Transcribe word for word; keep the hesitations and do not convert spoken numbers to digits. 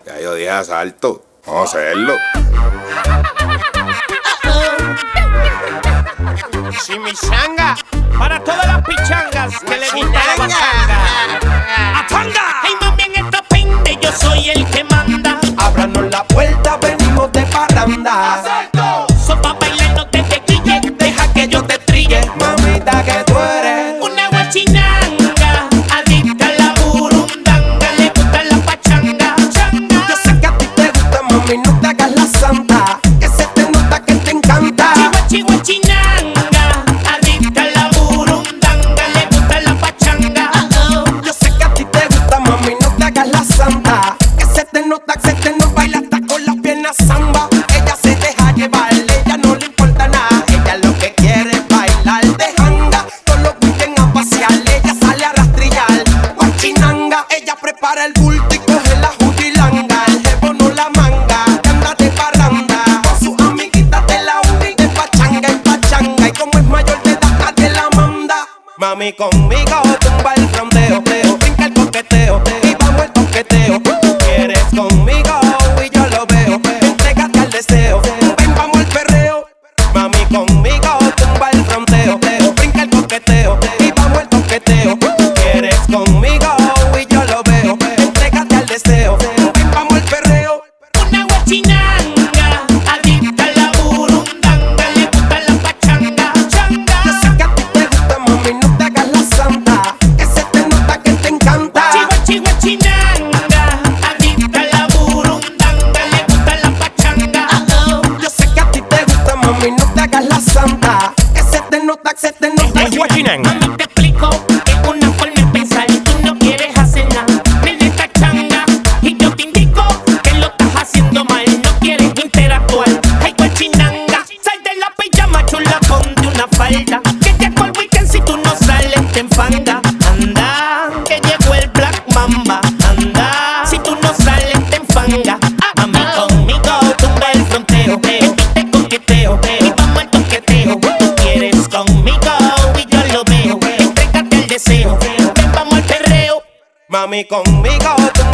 Ya yo dije asalto. Vamos a hacerlo. Chimichanga, para todas las pichangas que le gusta la bacanga. ¡Atanga! Hey mami, en esta pende yo soy el que manda. Ábranos la puerta, venimos de parranda. ¡Asalto! Sopa bailar, no te te quille, deja que yo te trille. Mamita que tú eres Una guachinanga, adicta a la burundanga, le gusta la pachanga. Changa. Yo sé que a ti te gusta, mami, no te hagas la santa. Que se te nota que te encanta. Chihuachi, guachinanga, adicta a la burundanga, le gusta la pachanga. Yo sé que a ti te gusta, mami, no te hagas la santa. Que se te nota, que se te nota, baila hasta con las piernas samba. Ella se deja llevar, ella no le importa nada. Ella lo que quiere es bailar de janga. Todos los weekends a pasear, ella sale a rastrillar. Guachinanga, ella prepara el bulto y coge la jutilanga. El jevo no la manga, que anda de parranda. Con sus amiguitas de la uni, de pachanga y pachanga. Y como es mayor de edad, nadie la manda. Mami, conmigo tumba el fronteo, teo, brinca el coqueteo, y vamos el toqueteo. Tú quieres conmigo y yo lo veo, entrégate al deseo, ven, vamos al perreo. Mami, conmigo tumba el fronteo, teo, brinca el coqueteo, y vamos el toqueteo. Tú quieres conmigo y yo lo veo, entrégate al deseo, ven, vamos al perreo. Una guachinanga, adicta a la burundanga, le gusta la pachanga. Changa. Yo sé que a ti te gusta, mami, no te hagas la santa. Que se te nota que te encanta. Chihuachi, guachinanga, adicta a la burundanga, le gusta la pachanga. Yo sé que a ti te gusta, mami, no te hagas la santa. Que se te nota, que se te nota. Es guachinanga. Mami, te explico que es una forma de pensar. Tú no quieres hacer nada, me de esta changa. Y yo te indico que lo estás haciendo mal. No quieres interactuar. Ay, guachinanga, sal de la pijama chula, ponte una falda. Que te hago el weekend si tú no sales, te enfanga. Anda, que llegó el Black Mamba. Anda, si tú no sales, te enfanga. A mí conmigo tumba el fronteo. Yo te coqueteo y vamos al toqueteo. Tú quieres conmigo y yo lo veo. Entrégate al deseo, ven, vamos al perreo. Mami, conmigo tú